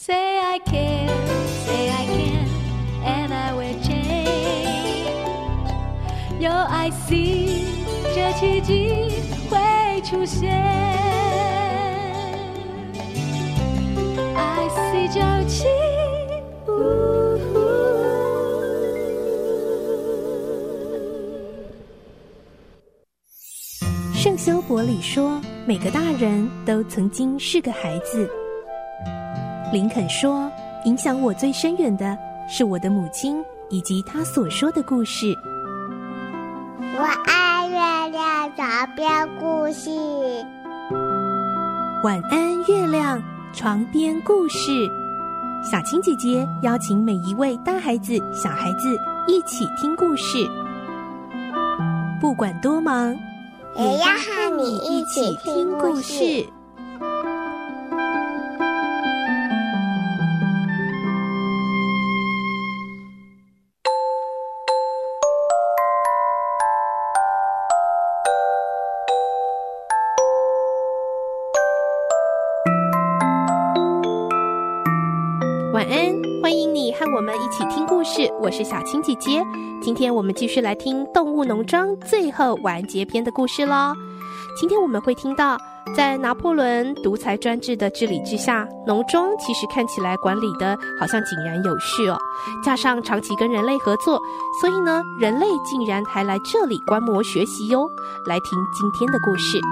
Say I care, say I can, and I will change. 有爱心，这奇迹会出现。I see 97。 圣修伯里说，每个大人都曾经是个孩子。林肯说，影响我最深远的是我的母亲以及她所说的故事。 我爱月亮床边故事。 晚安，月亮，床边故事。小青姐姐邀请每一位大孩子、小孩子一起听故事，不管多忙， 也要和你一起听故事。 晚安，欢迎你和我们一起听故事，我是小青姐姐。今天我们继续来听《动物农庄》最后完结篇的故事咯。今天我们会听到，在拿破仑独裁专制的治理之下，农庄其实看起来管理的好像井然有序哦。加上长期跟人类合作，所以呢，人类竟然还来这里观摩学习哟。来听今天的故事。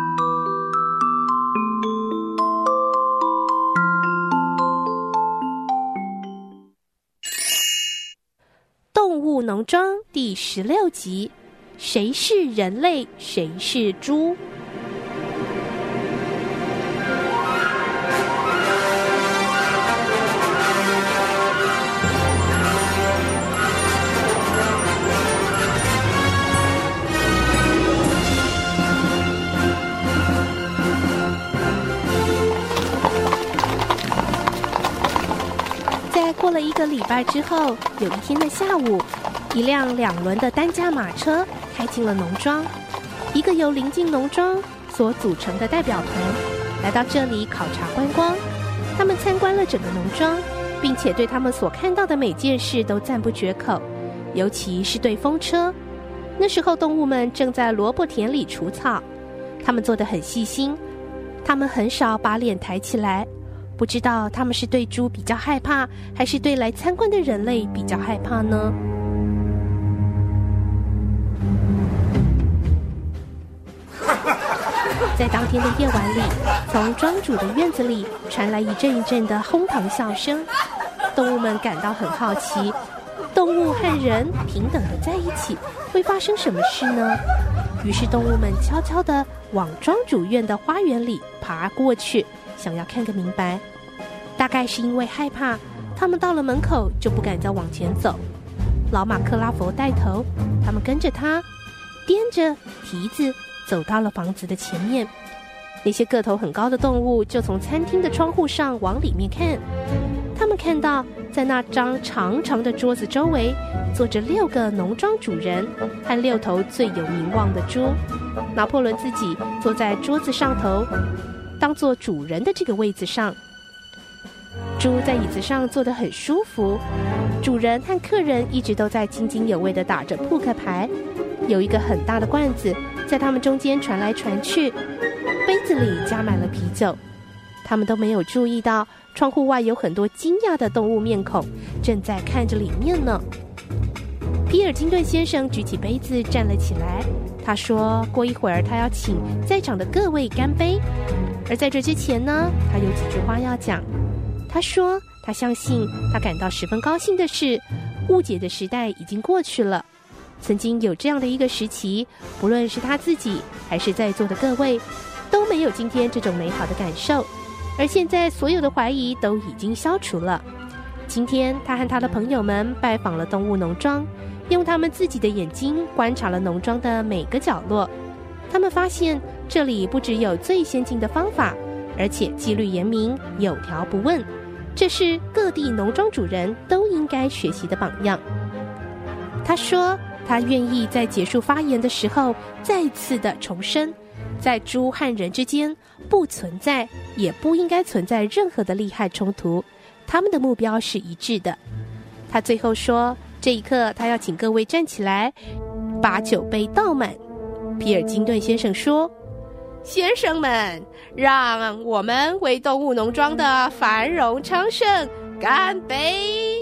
动物农庄第16集，谁是人类，谁是猪？过了1个礼拜之后，有一天的下午，一辆2轮的单价马车开进了农庄。一个由邻近农庄所组成的代表团来到这里考察观光。他们参观了整个农庄，并且对他们所看到的每件事都赞不绝口，尤其是对风车。那时候动物们正在萝卜田里除草，他们做得很细心，他们很少把脸抬起来。不知道他们是对猪比较害怕，还是对来参观的人类比较害怕呢？在当天的夜晚里，从庄主的院子里传来一阵一阵的哄堂笑声。动物们感到很好奇，动物和人平等的在一起，会发生什么事呢？于是动物们悄悄地往庄主院的花园里爬过去，想要看个明白。大概是因为害怕，他们到了门口就不敢再往前走。老马克拉佛带头，他们跟着他，踮着蹄子走到了房子的前面。那些个头很高的动物就从餐厅的窗户上往里面看。他们看到在那张长长的桌子周围坐着6个农庄主人和6头最有名望的猪。拿破仑自己坐在桌子上头，当做主人的这个位子上。猪在椅子上坐得很舒服，主人和客人一直都在津津有味地打着扑克牌。有一个很大的罐子在他们中间传来传去，杯子里加满了啤酒。他们都没有注意到窗户外有很多惊讶的动物面孔正在看着里面呢。皮尔金顿先生举起杯子站了起来，他说过一会儿他要请在场的各位干杯，而在这之前呢，他有几句话要讲。他说他相信他感到十分高兴的是，误解的时代已经过去了。曾经有这样的一个时期，不论是他自己还是在座的各位，都没有今天这种美好的感受，而现在所有的怀疑都已经消除了。今天他和他的朋友们拜访了动物农庄，用他们自己的眼睛观察了农庄的每个角落。他们发现这里不只有最先进的方法，而且纪律严明，有条不紊，这是各地农庄主人都应该学习的榜样。他说他愿意在结束发言的时候再次的重申，在猪和人之间不存在，也不应该存在任何的利害冲突。 他们的目标是一致的。他最后说，这一刻他要请各位站起来，把酒杯倒满。皮尔金顿先生说，先生们，让我们为动物农庄的繁荣昌盛干杯！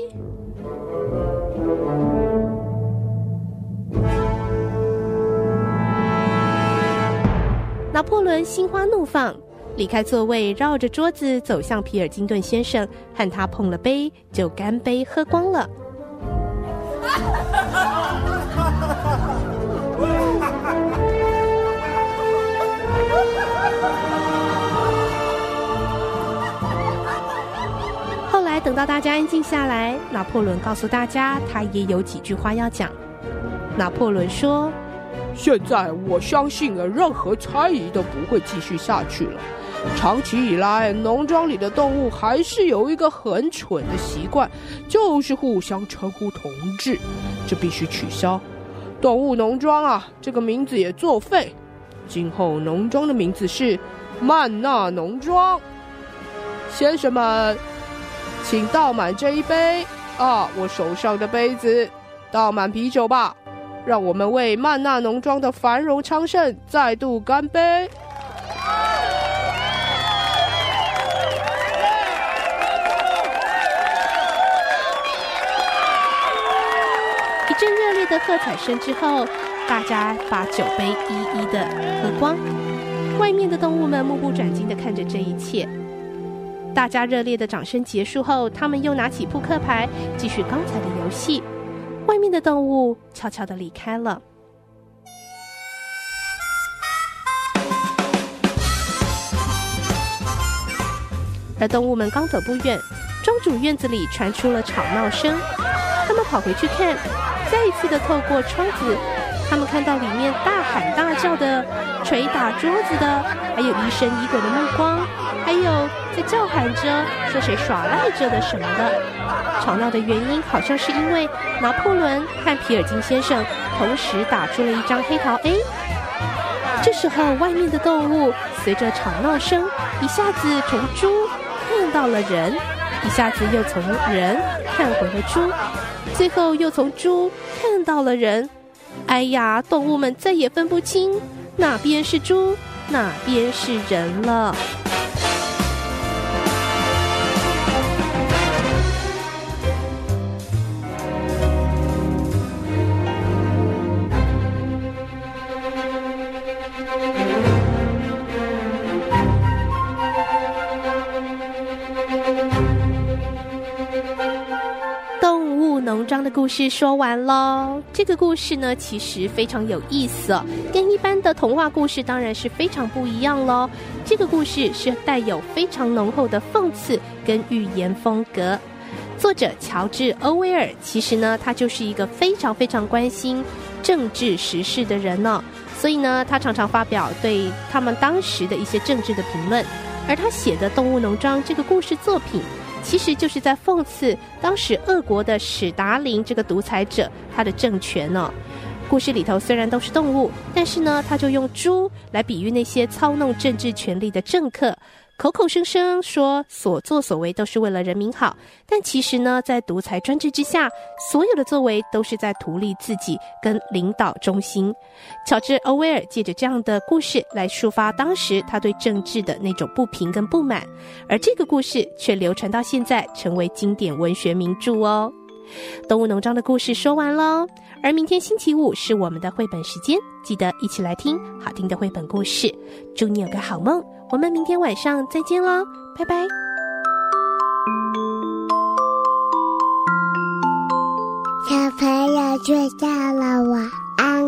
拿破仑心花怒放，离开座位，绕着桌子走向皮尔金顿先生，和他碰了杯，就干杯喝光了。后来等到大家安静下来，拿破仑告诉大家，他也有几句话要讲。拿破仑说， 现在我相信任何猜疑都不会继续下去了。长期以来，农庄里的动物还是有一个很蠢的习惯，就是互相称呼同志，这必须取消。动物农庄啊，这个名字也作废。今后农庄的名字是曼纳农庄。先生们，请倒满这一杯啊，我手上的杯子，倒满啤酒吧。让我们为曼纳农庄的繁荣昌盛再度干杯！ 一阵热烈的喝彩声之后，大家把酒杯一一的喝光。外面的动物们目不转睛地看着这一切。大家热烈的掌声结束后，他们又拿起扑克牌，继续刚才的游戏。外面的动物悄悄地离开了。而动物们刚走不远，庄主院子里传出了吵闹声。他们跑回去看，再一次的透过窗子，他们看到里面大喊大叫的、捶打桌子的，还有疑神疑鬼的目光，还有在叫喊着说谁耍赖着的什么的。吵闹的原因好像是因为拿破仑和皮尔金先生同时打出了一张黑桃 A。 这时候外面的动物随着吵闹声，一下子从猪看到了人，一下子又从人看回了猪，最后又从猪看到了人。哎呀，动物们再也分不清哪边是猪，哪边是人了。农庄的故事说完咯。这个故事呢，其实非常有意思哦，跟一般的童话故事当然是非常不一样咯。这个故事是带有非常浓厚的讽刺跟寓言风格。作者乔治·欧威尔，其实呢，他就是一个非常非常关心政治时事的人呢，所以呢，他常常发表对他们当时的一些政治的评论。而他写的《动物农庄》这个故事作品，其实就是在讽刺当时俄国的史达林这个独裁者他的政权哦。故事里头虽然都是动物，但是呢，他就用猪来比喻那些操弄政治权力的政客，口口声声说所作所为都是为了人民好，但其实呢，在独裁专制之下，所有的作为都是在图利自己跟领导中心。乔治·欧威尔借着这样的故事来抒发当时他对政治的那种不平跟不满，而这个故事却流传到现在，成为经典文学名著哦。动物农庄的故事说完咯，而明天星期五是我们的绘本时间，记得一起来听好听的绘本故事。祝你有个好梦，我们明天晚上再见咯，拜拜。 小朋友睡觉了，晚安。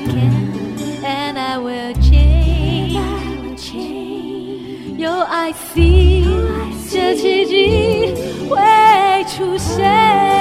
can and I will change。有爱 see 这奇迹会出现。